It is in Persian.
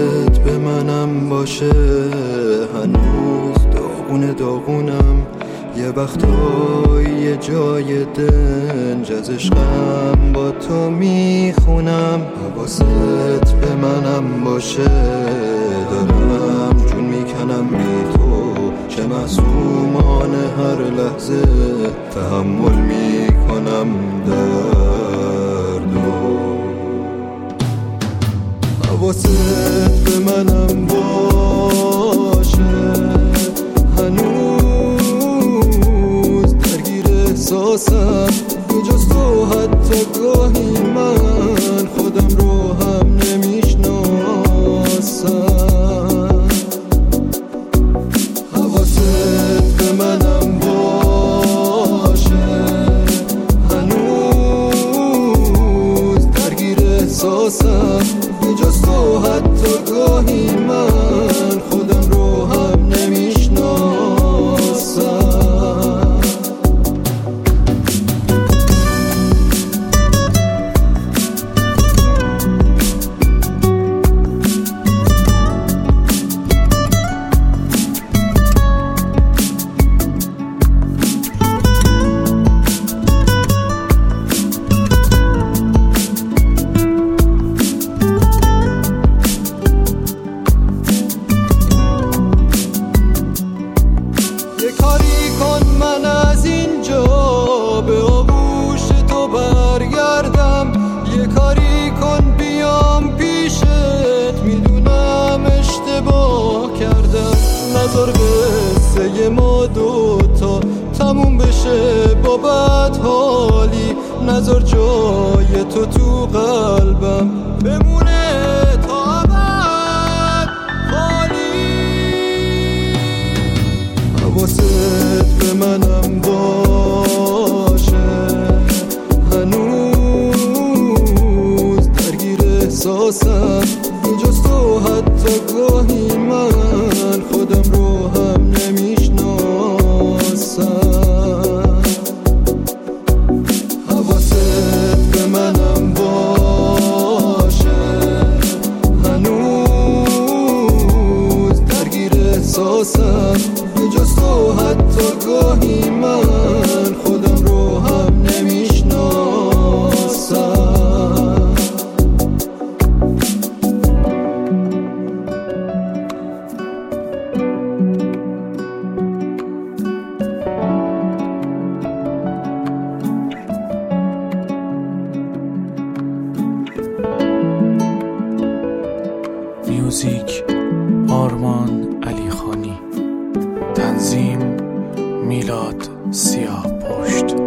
حواست به منم باشه، هنوز داغونم، یه وقتایی یه جای دنج از عشقم با تو میخونم. حواست به منم باشه، دارم جون میکنم بی تو، چه معصومانه هر لحظه تحمل میکنم دردو. حواست به منم باشه، هنوز درگیر احساسم، بجز تو حتی گاهی من خودم رو هم نمیشناسم. حواست به منم باشه، هنوز درگیر احساسم، بجز تو حتی گاهی من خودم رو هم نمیشناسم. یه کاری کن من از اینجا به آغوش تو برگردم، یه کاری کن بیام پیشت، میدونم اشتباه کردم. نذار قصه ما دوتا تموم بشه با بدحالی، نذار جای تو قلبم بمونه تا ابد خالی. حواست به منم باشه، هنوز درگیر احساسم، بجز تو حتی گاهی من خودم رو هم نمیشناسم. حواست به منم باشه، هنوز درگیر احساسم، بجز تو حتی گاهی من خودم رو هم نمیشناسم. میوزیک آرمان علیخانی، تنظیم میلاد سیاه پشت.